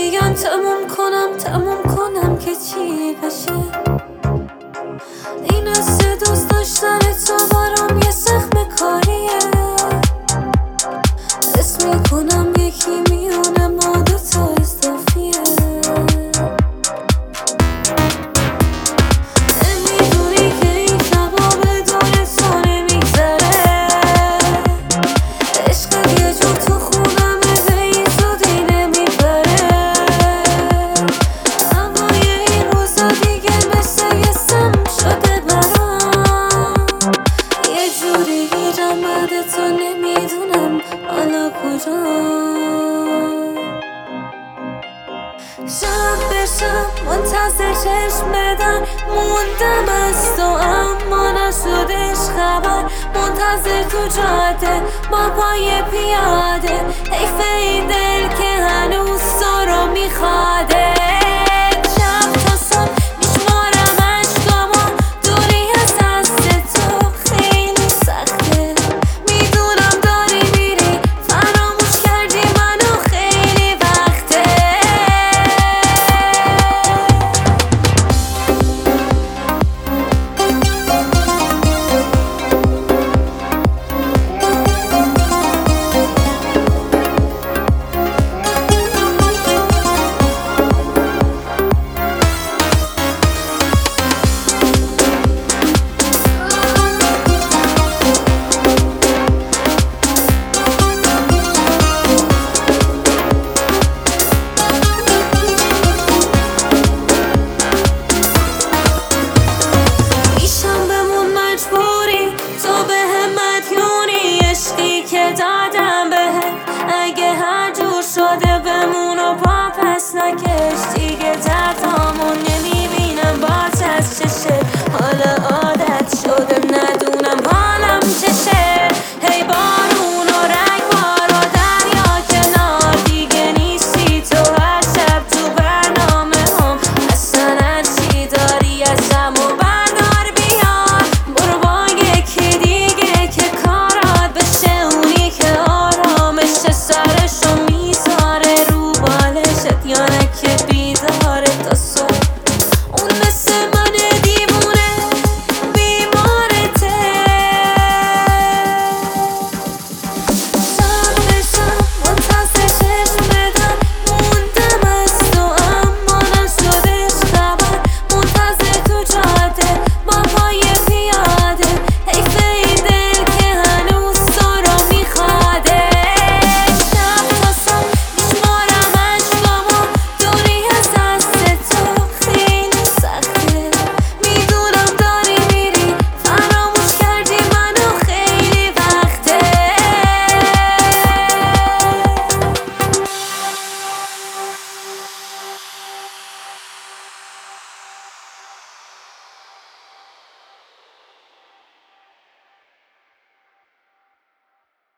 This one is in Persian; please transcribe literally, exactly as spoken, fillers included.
میگن تموم کنم تموم کنم که چی بشه. این حس دوست داشتن تو برام یه سخم کاریه. حس میکنم یکی میونه ما دوتا اضافیه. نمیدونی که این شبا بدون تو نمیگذره. عشقت یه جور تو خونمه به این زودی نمیبره. هوای این روزا دیگه مثل یه سم شده برام. یه جوری گیرم بعد تو نمیدونم حالا کجام. شب به شب منتظر چشم بدن موندم از تو، اما نشدش خبر. منتظر تو جاده با پای پیاده، حیف این دل که هنوز